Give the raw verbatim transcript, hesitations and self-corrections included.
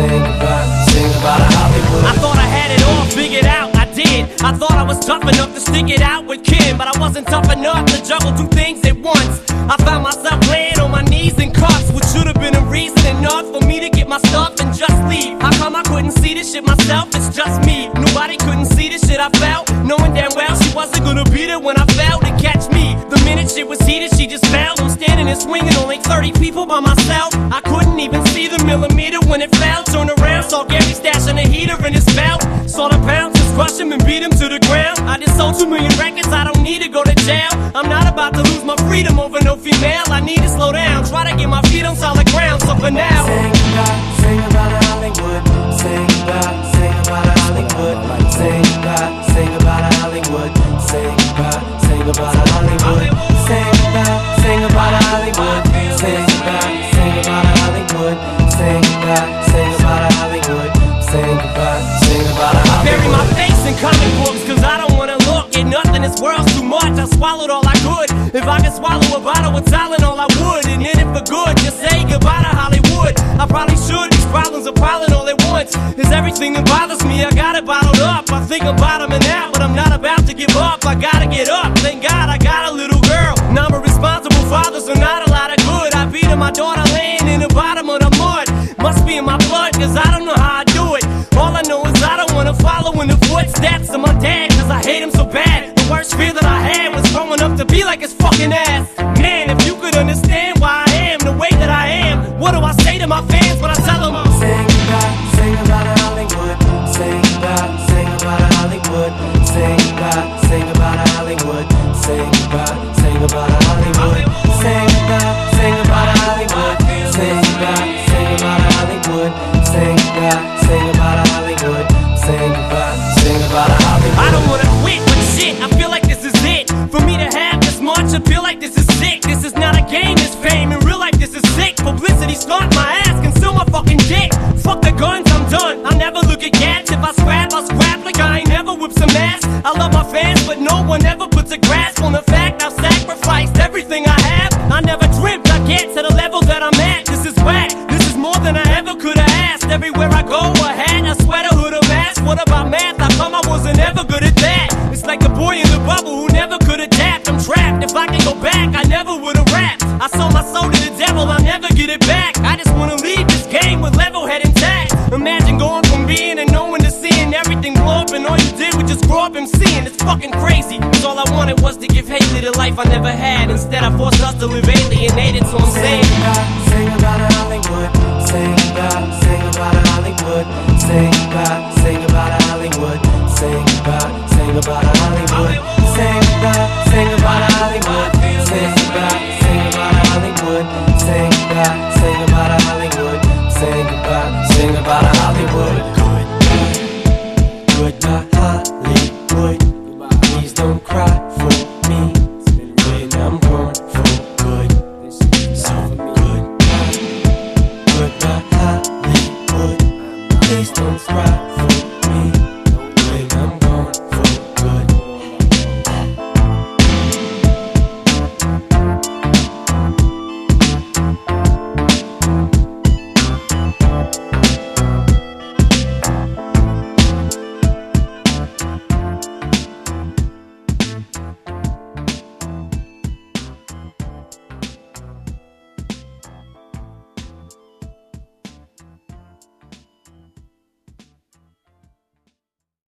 Sing about, sing about Hollywood. I thought I had it all figured out, I did. I thought I was tough enough to stick it out with Kim, but I wasn't tough enough to juggle two things at once. I found myself laying on my knees in cuffs, which should have been a reason enough for me to get my stuff and just leave. How come I couldn't see this shit myself? It's just me. Nobody couldn't see the shit I felt, knowing damn well she wasn't gonna be there when I fell to catch me. The minute shit was heated, she just fell. I'm standing and swinging, only thirty people by myself. I couldn't even see the millimeter when it fell. Turned around, saw Gary stashing a heater in his belt. Saw the bouncers crush him and beat him to the ground. I just sold two million records, I don't need to go to jail. I'm not about to lose my freedom over no female. I need to slow down, try to get my feet on solid ground. So for now, sing about, sing about Hollywood. Sing about, sing about Hollywood. Sing about, sing about Hollywood. Sing about, sing about Hollywood. Sing about, sing about Hollywood. Sing about, sing about Hollywood. Sing about, sing about Hollywood. Sing about, sing about Hollywood. Bury my face in comic books, cause I don't wanna look at nothing. This world's too much, I swallowed all I could. If I could swallow a bottle with Tylenol, I would. And in it for good, just say goodbye to Hollywood. I probably should, these problems are piling all at once. Is everything that bothers me, I got it bottled up. I think I'm bottoming out, but I'm not about to give up. I gotta get up, thank God I got a little girl. Now I'm a responsible father, so not a lot of good. I beat her, my daughter laying in the bottom of the mud. Must be in my blood, cause I don't know how I do it. All I know is I don't wanna follow in the footsteps of my dad, cause I hate him so bad. The worst fear that I had was growing up to be like his fucking ass. Man, if you could understand why I am the way that I am, what do I say to my fans when I tell them? Sing about, sing about Hollywood. Sing about, sing about Hollywood. Sing about, sing about Hollywood. Sing about, sing about Hollywood. Sing about, sing about Hollywood. Sing about, sing about Hollywood. Sing about, sing about Hollywood. Sing about, sing about Hollywood. I don't wanna quit, but shit, I feel like this is it. For me to have this much, I feel like this is sick. This is not a game, this fame. In real life, this is sick. Publicity stunt my ass, conceal my fucking dick. Fuck the guns, I'm done. I'll never look at cats. If I scrap, I'll scrap like I ain't never whipped some ass. I love my fans, but no one ever puts a grasp on the fact I've sacrificed everything I have. I never dreamt I'd get to the level that I'm at. This is whack. This is more than I ever could have asked. Everywhere I go, a hat, a sweater, hood, a mask. What about math? How come I wasn't ever good at that? It's like the boy in the bubble who never could adapt. I'm trapped. If I can go back, I never would have rapped. I sold my soul to the devil, I'll never get it back. I just wanna leave this game with level head intact. Imagine going from being and knowing to seeing everything blow up, and all you did was just grow up and seeing. It's fucking crazy, cause all I wanted was to give Haley the life I never had. Instead I forced us to live alienated, so I'm saying sing about, sing about Hollywood. Sing about, sing about Hollywood. Sing about, sing about Hollywood. Sing about, sing about Hollywood. Sing about, sing about Hollywood. Sing about, sing about Hollywood. Sing about, sing about Hollywood. Sing about, sing about Hollywood. Good, goodbye Hollywood. Please don't cry for me when I'm gone for good. So good. Goodbye Hollywood. Please don't cry for me.